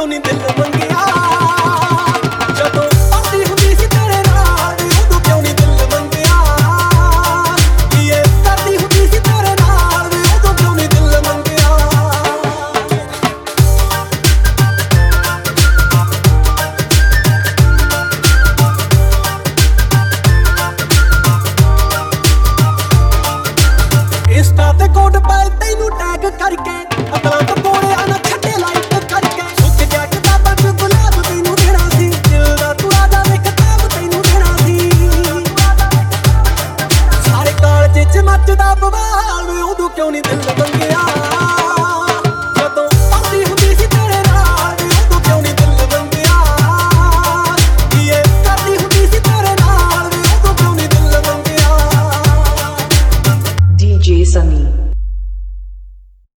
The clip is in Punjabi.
ਕਿਉਂ ਨਹੀਂ ਦਿਲ ਮੰਗਿਆ। ਜਦੋਂ ਆਉਂਦੀ ਹੁੰਦੀ ਸੀ ਤੇਰੇ ਨਾਲ ਉਦੋਂ ਕਿਉਂ ਨਹੀਂ ਦਿਲ ਮੰਗਿਆ। ਕੀ ਇਹ ਕਰਦੀ ਹੁੰਦੀ ਸੀ ਤੇਰੇ ਨਾਲ ਉਦੋਂ ਕਿਉਂ ਨਹੀਂ ਦਿਲ ਮੰਗਿਆ। ਇੰਸਟਾ ਤੇ ਕੋਡ ਪਾਏ ਤੈਨੂੰ ਟੈਗ ਕਰਕੇ ਅਕਲਾਂ ਤੋਂ ਕੋਲਿਆ ਨਾ ਛੱਡੇ ਲਾਈਕ ਕਰਕੇ। ਸੁੱਕ ਗਿਆ ਕਿਤਾਬਾਂ ਚ ਗੁਲਾਬ ਤੈਨੂੰ ਦੇਣਾ ਸੀ ਦਿਲ ਦਾ ਤੂੰ ਰਾਜਾ ਵੇ ਕਿਤਾਬ ਤੈਨੂੰ ਦੇਣਾ ਸੀ। ਸਾਰੇ ਕਾਲਜ ਚ ਮੱਚਦਾ ਬਵਾਲ ਉਦੋਂ ਕਿਉਂ ਨਹੀਂ ਦਿਲ